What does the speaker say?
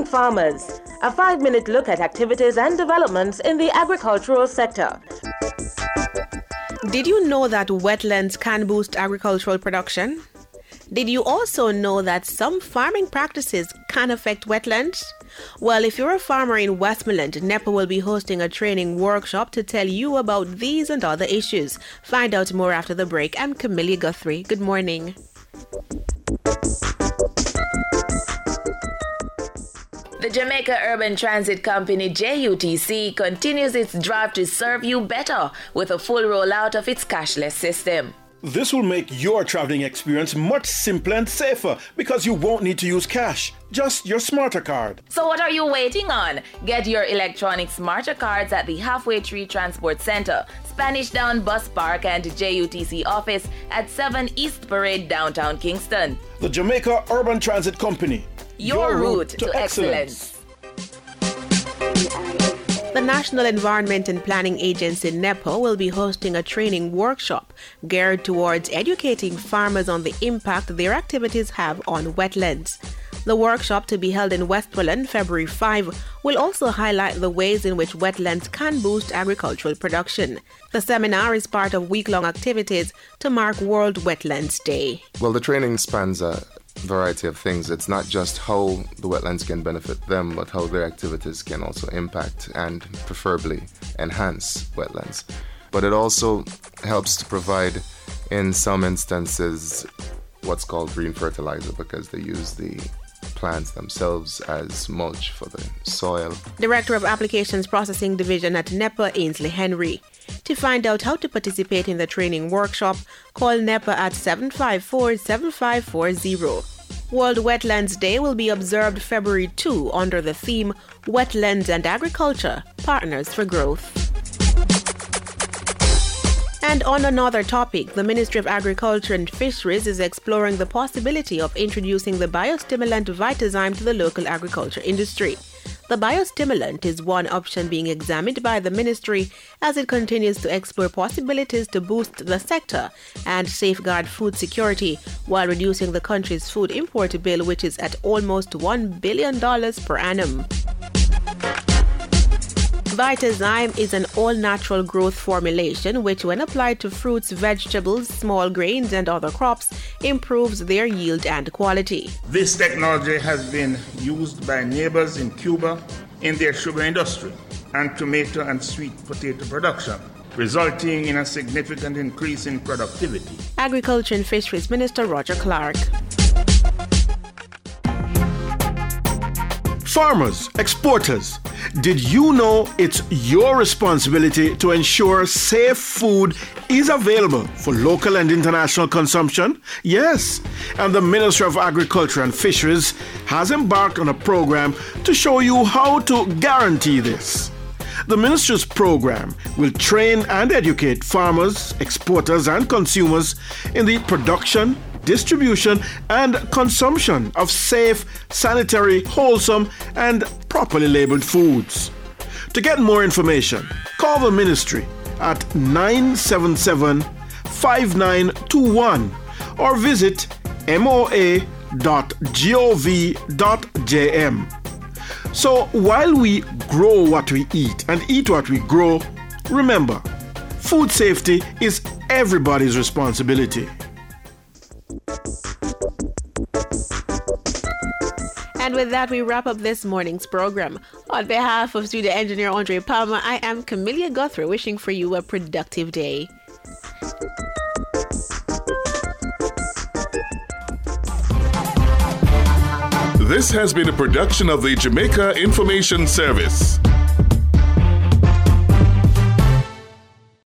Educating Farmers, a 5-minute look at activities and developments in the agricultural sector. Did you know that wetlands can boost agricultural production? Did you also know that some farming practices can affect wetlands? Well, if you're a farmer in Westmoreland, NEPA will be hosting a training workshop to tell you about these and other issues. Find out more after the break. I'm Camilla Guthrie. Good morning. The Jamaica Urban Transit Company, JUTC, continues its drive to serve you better with a full rollout of its cashless system. This will make your traveling experience much simpler and safer because you won't need to use cash, just your Smarter card. So what are you waiting on? Get your electronic Smarter cards at the Halfway Tree Transport Center, Spanish Down Bus Park and JUTC office at 7 East Parade, downtown Kingston. The Jamaica Urban Transit Company. Your route to excellence. The National Environment and Planning Agency, NEPA, will be hosting a training workshop geared towards educating farmers on the impact their activities have on wetlands. The workshop, to be held in Westmoreland February 5, will also highlight the ways in which wetlands can boost agricultural production. The seminar is part of week-long activities to mark World Wetlands Day. Well, the training spans a variety of things. It's not just how the wetlands can benefit them, but how their activities can also impact and preferably enhance wetlands. But it also helps to provide, in some instances, what's called green fertilizer, because they use the plants themselves as mulch for the soil. Director of Applications Processing Division at NEPA, Ainsley Henry. To find out how to participate in the training workshop, call NEPA at 754-7540. World Wetlands Day will be observed February 2 under the theme Wetlands and Agriculture, Partners for Growth. And on another topic, the Ministry of Agriculture and Fisheries is exploring the possibility of introducing the biostimulant Vitazyme to the local agriculture industry. The biostimulant is one option being examined by the ministry as it continues to explore possibilities to boost the sector and safeguard food security while reducing the country's food import bill, which is at almost $1 billion per annum. Vitazyme is an all-natural growth formulation which, when applied to fruits, vegetables, small grains and other crops, improves their yield and quality. This technology has been used by neighbors in Cuba in their sugar industry and tomato and sweet potato production, resulting in a significant increase in productivity. Agriculture and Fisheries Minister Roger Clark. Farmers, exporters, did you know it's your responsibility to ensure safe food is available for local and international consumption? Yes, and the Ministry of Agriculture and Fisheries has embarked on a program to show you how to guarantee this. The Ministry's program will train and educate farmers, exporters and consumers in the production, distribution and consumption of safe, sanitary, wholesome and properly labeled foods. To get more information, call the ministry at 977-5921 or visit moa.gov.jm. So while we grow what we eat and eat what we grow, remember, food safety is everybody's responsibility. And with that, we wrap up this morning's program. On behalf of studio engineer Andre Palmer, I am Camilla Guthrie, wishing for you a productive day. This has been a production of the Jamaica Information Service.